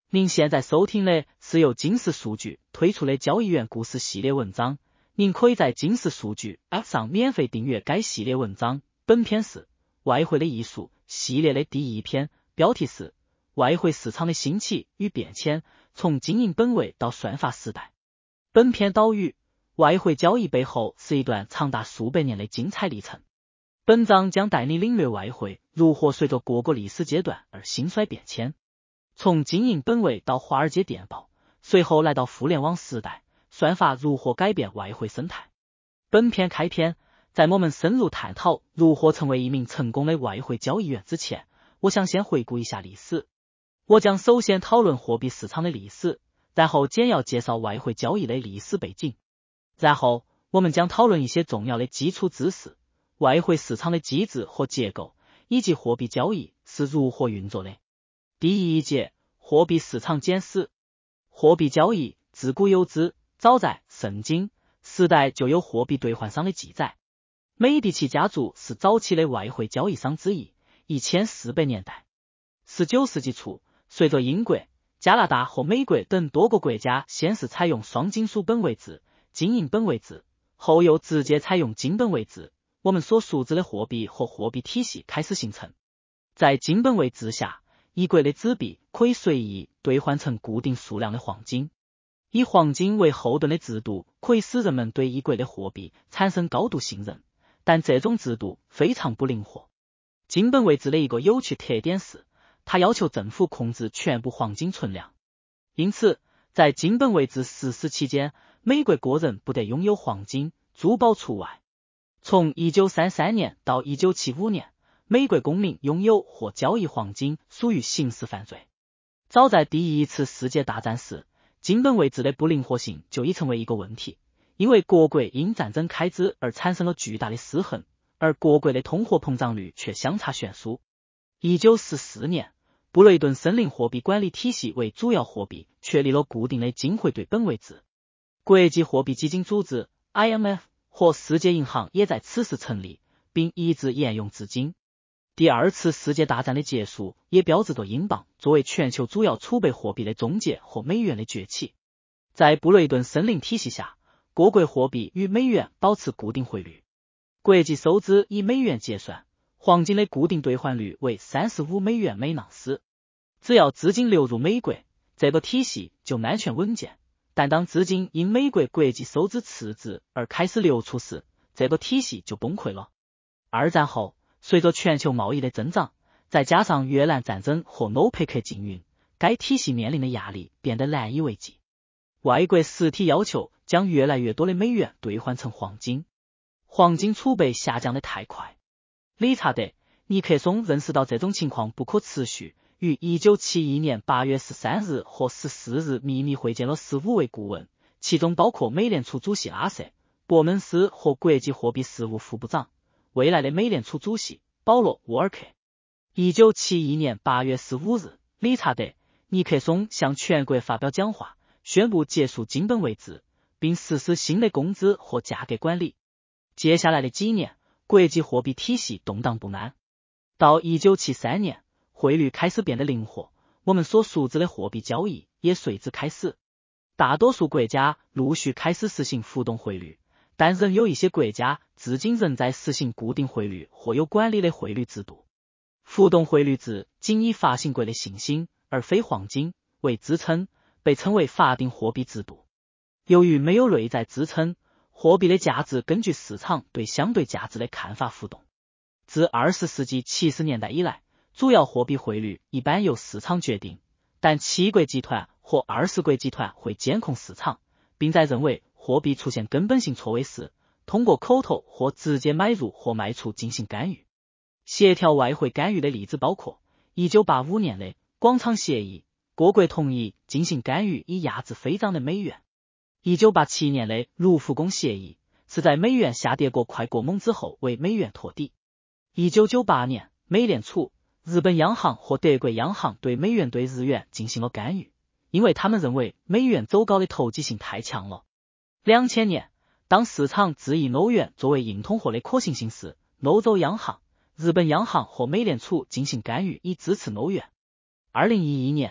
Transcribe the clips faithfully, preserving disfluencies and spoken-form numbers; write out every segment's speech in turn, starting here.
您现在收听的是由金石数据推出的交易员故事系列文章，您可以在金石数据 App 上免费订阅该系列文章。本篇是外汇的艺术系列的第一篇，标题是外汇市场的兴起与变迁，从经营本位到算法时代。本篇导语：外汇交易背后是一段长达数百年的精彩历程。本章将带你领略外汇如何随着各个历史阶段而兴衰变迁，从经营本位到华尔街电报，随后来到互联网时代，算法如何改变外汇生态。本篇开篇，在我们深入探讨如何成为一名成功的外汇交易员之前，我想先回顾一下历史。我将首先讨论货币市场的历史，然后简要介绍外汇交易的历史背景，然后我们将讨论一些重要的基础知识，外汇市场的机制和结构，以及货币交易是如何运作的。第一节，货币市场简史。货币交易自古有之，早在圣经时代就有货币兑换商的记载。美第奇家族是早期的外汇交易商之一。一千四百年代，十九世纪初，随着英国、加拿大和美国等多个国家先是采用双金属本位制、金银本位制，后又直接采用金本位制，我们所熟知的货币和货币体系开始形成。在金本位制下，一国的纸币可以随意兑换成固定数量的黄金，以黄金为后盾的制度可以使人们对一国的货币产生高度信任，但这种制度非常不灵活。金本位制的一个有趣特点是，它要求政府控制全部黄金存量，因此在金本位制实施期间，美国个人不得拥有黄金，珠宝除外。从一九三三年到一九七五年，美国公民拥有或交易黄金属于刑事犯罪。早在第一次世界大战时，金本位制的不灵活性就已成为一个问题，因为各国因战争开支而产生了巨大的失衡，而各国的通货膨胀率却相差悬殊。一九四四年，布雷顿森林货币管理体系为主要货币确立了固定的金汇兑本位制。国际货币基金组织 I M F 和世界银行也在此时成立，并一直沿用至今。第二次世界大战的结束也标志着英镑作为全球主要储备货币的终结和美元的崛起。在布雷顿森林体系下，各国货币与美元保持固定汇率，国际收支以美元结算，黄金的固定兑换率为三十五美元每盎司。只要资金流入美国，这个体系就安全稳健，但当资金因美国国际收支赤字而开始流出时，这个体系就崩溃了。二战后，随着全球贸易的增长，再加上越南战争和欧佩克禁运，该体系面临的压力变得难以为继。外国实体要求将越来越多的美元兑换成黄金，黄金储备下降得太快。理查德·尼克松认识到这种情况不可持续，于一九七一年八月十三日和十四日秘密会见了十五位顾问，其中包括美联储主席阿瑟·伯门斯和国际货币事务副部长，未来的美联储主席保罗·沃尔克。一九七一年八月十五日，理查德·尼克松向全国发表讲话，宣布结束金本位制，并实施新的工资和价格管理。接下来的几年，国际货币体系动荡不安。到一九七三年，汇率开始变得灵活，我们所熟知的货币交易也随之开始。大多数国家陆续开始实行浮动汇率，但仍有一些国家至今仍在实行固定汇率或有管理的汇率制度。浮动汇率制仅以发行国的信心而非黄金为支撑，被称为法定货币制度。由于没有内在支撑，货币的价值根据市场对相对价值的看法浮动。自二十世纪七十年代以来，主要货币汇率一般由市场决定，但七国集团或二十国集团会监控市场，并在认为货币出现根本性错位时，通过口头或直接买入或卖出进行干预。协调外汇干预的例子包括一九八五年的广场协议，各国同意进行干预以压制飞涨的美元。一九八七年的卢浮宫协议是在美元下跌过快过猛之后为美元托底。一九九八年，美联储、日本央行和德国央行对美元对日元进行了干预，因为他们认为美元走高的投机性太强了。两千年，当市场质疑欧元作为硬通货的可行性时，欧洲央行、日本央行和美联储进行干预以支持欧元。二零一一年，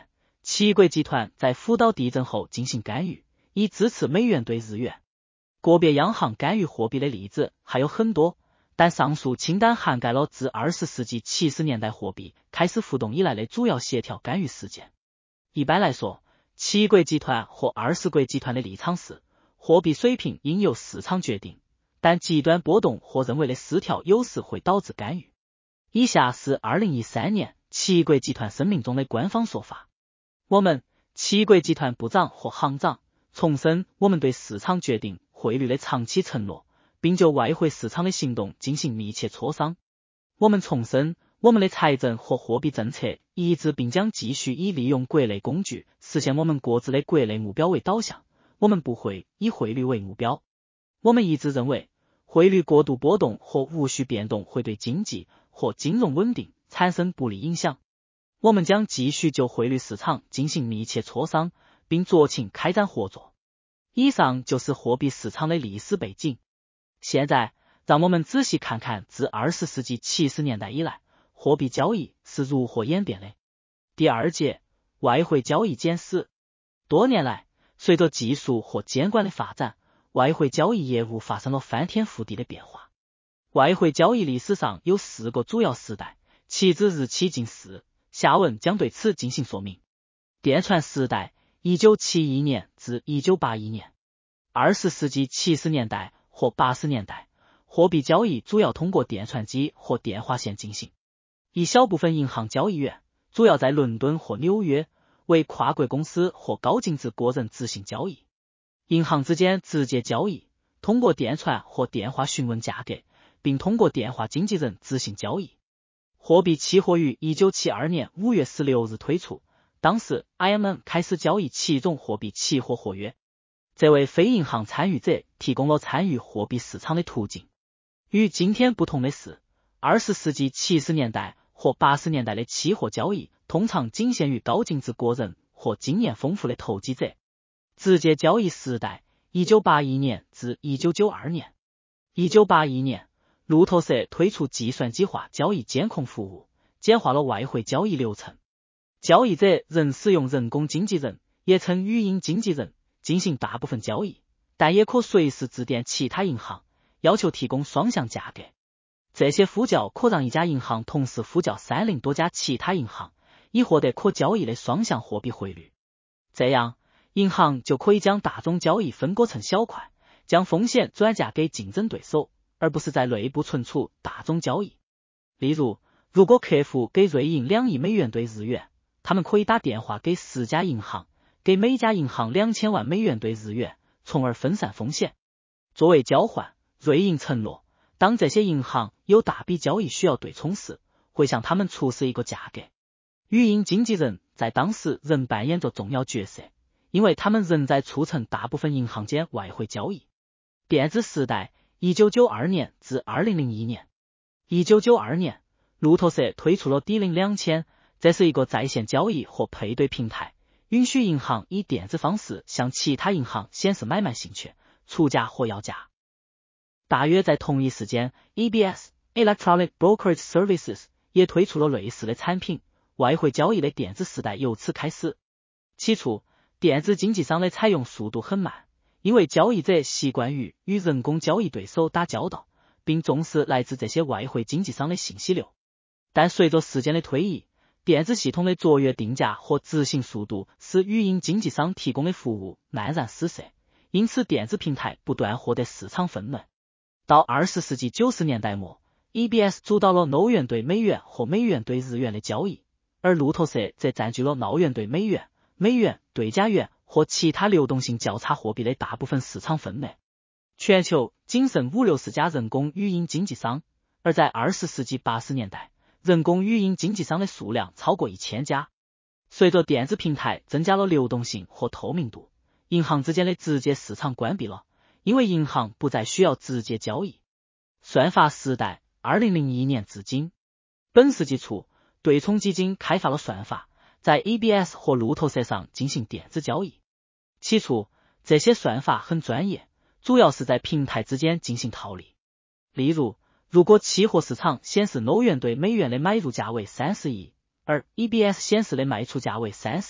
七国集团在福岛地震后进行干预，以支持美元对日元。个别央行干预货币的例子还有很多，但上述清单涵盖了自二十世纪七十年代货币开始浮动以来的主要协调干预事件。一般来说，七国集团或二十国集团的立场是，货币水平应由市场决定，但极端波动或认为的失调有时会导致干预。以下是二零一三年七国集团声明中的官方说法：我们七国集团部长或行长重申我们对市场决定汇率的长期承诺，并就外汇市场的行动进行密切磋商。我们重申我们的财政和货币政策一直并将继续以利用国内工具实现我们各自的国内目标为导向，我们不会以汇率为目标。我们一直认为，汇率过度波动或无序变动会对经济或金融稳定产生不利影响。我们将继续就汇率市场进行密切磋商，并酌情开展合作。以上就是货币市场的历史背景。现在，让我们仔细看看自二十世纪七十年代以来，货币交易是如何演变的。第二节，外汇交易简史。多年来，随着技术和监管的发展，外汇交易业务发生了翻天覆地的变化。外汇交易历史上有四个主要时代，其之日期近似，下文将对此进行说明。电传时代，一九七一年至一九八一年。二十世纪七十年代或八十年代，货币交易主要通过电传机或电话线进行。一小部分银行交易员，主要在伦敦或纽约，为跨国公司或高净值个人执行交易。银行之间直接交易，通过电传或电话询问价格，并通过电话经纪人执行交易。货币期货于一九七二年五月十六日推出，当时 I M M 开始交易七种货币期货合约，这为非银行参与者提供了参与货币市场的途径。与今天不同的是，二十世纪七十年代或八十年代的期货交易通常仅限于高净值个人或经验丰富的投机者。直接交易时代，一九八一年至一九九二年。一九八一年，路透社推出计算机化交易监控服务，简化了外汇交易流程。交易者仍使用人工经纪人，也称语音经纪人，进行大部分交易，但也可随时致电其他银行，要求提供双向价格。这些呼叫可让一家银行同时呼叫三零多家其他银行，以获得可交易的双向货币汇率。这样，银行就可以将大宗交易分割成小块，将风险转嫁给竞争对手，而不是在内部存储大宗交易。例如，如果客户给瑞银两亿美元兑日元，他们可以打电话给十家银行，给每家银行两千万美元兑日元，从而分散风险。作为交换，瑞银承诺，当这些银行有大笔交易需要对冲时，会向他们出示一个价格。语音经纪人在当时仍扮演着重要角色，因为他们仍在促成大部分银行间外汇交易。电子时代，一九九二年至二零零一年。一九九二年，路透社推出了 D 零两千，这是一个在线交易或配对平台，允许银行以电子方式向其他银行显示买卖兴趣、出价或要价。大约在同一时间 ，E B S Electronic Brokerage Services 也推出了类似的产品，外汇交易的电子时代由此开始。起初，电子经纪商的采用速度很慢，因为交易者习惯于与人工交易对手打交道，并重视来自这些外汇经纪商的信息流。但随着时间的推移，电子系统的卓越定价和执行速度使语音经纪商提供的服务黯然失色，因此电子平台不断获得市场份额。到二十世纪九十年代末， E B S 主导了欧元对美元和美元对日元的交易，而路透社则占据了澳元对美元、美元对加元或其他流动性较差货币的大部分市场份额。全球仅剩五六十家人工语音经纪商，而在二十世纪八十年代，人工语音经纪商的数量超过一千家。随着电子平台增加了流动性和透明度，银行之间的直接市场关闭了，因为银行不再需要直接交易。算法时代，二零零一年至今。本世纪初，对冲基金开发了算法，在 E B S 和路透社上进行电子交易。起初，这些算法很专业，主要是在平台之间进行套利。例如，如果期货市场显示欧元对美元的买入价为三十亿，而 E B S 显示的卖出价为三十，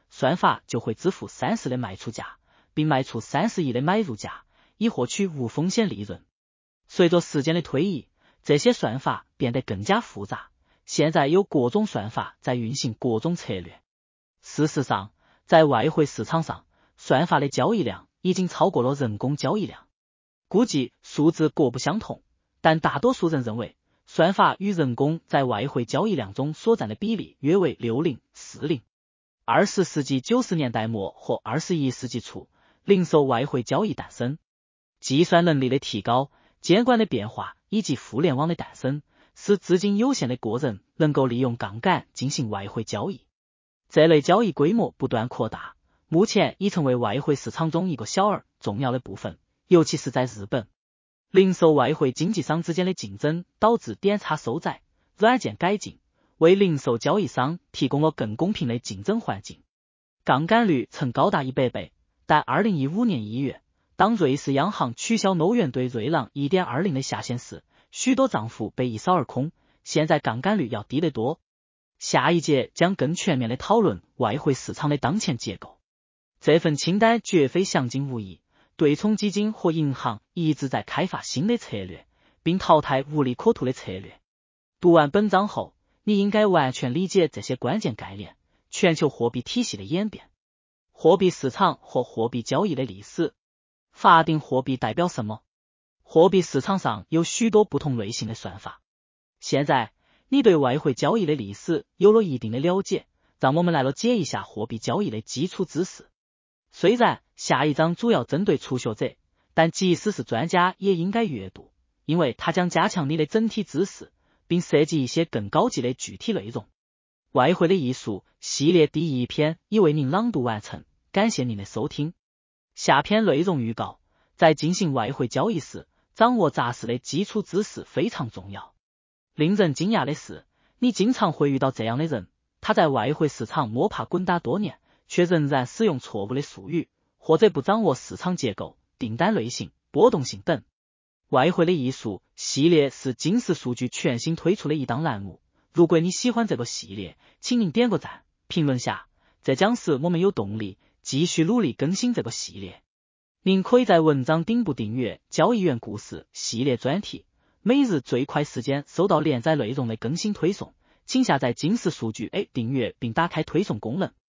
算法就会支付三十的卖出价，并卖出三十亿的买入价，以获取无风险利润。随着时间的推移，这些算法变得更加复杂，现在有各种算法在运行各种策略。事实上，在外汇市场上，算法的交易量已经超过了人工交易量。估计数字各不相同，但大多数人认为，算法与人工在外汇交易量中所占的比例约为六零四零。二十世纪九十年代末或二十一世纪初，零售外汇交易诞生。计算能力的提高、监管的变化以及互联网的诞生，使资金有限的个人能够利用杠杆进行外汇交易。这类交易规模不断扩大，目前已成为外汇市场中一个小而重要的部分，尤其是在日本。零售外汇经纪商之间的竞争导致点差收窄，软件改进，为零售交易商提供了更公平的竞争环境。杠杆率曾高达一百倍，但二零一五年一月，当瑞士央行取消欧元对瑞郎 一点二零 的下限时，许多账户被一扫而空，现在杠杆率要低得多。下一节将更全面地讨论外汇市场的当前结构。这份清单绝非详尽无遗，对冲基金和银行一直在开发新的策略，并淘汰无利可图的策略。读完本章后，你应该完全理解这些关键概念，全球货币体系的演变，货币市场和货币交易的历史。法定货币代表什么？货币市场上有许多不同类型的算法。现在，你对外汇交易的历史有了一定的了解，让我们来了解一下货币交易的基础知识。虽然下一章主要针对初学者，但即使是专家也应该阅读，因为它将加强你的整体知识，并涉及一些更高级的具体内容。外汇的艺术系列第一篇已为您朗读完成，感谢您的收听。下篇内容预告：在进行外汇交易时，掌握扎实的基础知识非常重要。令人惊讶的是，你经常会遇到这样的人，他在外汇市场摸爬滚打多年，却仍然使用错误的术语，或者不掌握市场结构、订单类型、波动性等。外汇的艺术系列是金石数据全新推出的一档栏目，如果你喜欢这个系列，请您点个赞，评论下，这将使我们有动力继续努力更新这个系列。您可以在文章顶部订阅交易员故事系列专题，每日最快时间收到连载内容的更新推送，请下载金石数据 A 订阅并打开推送功能。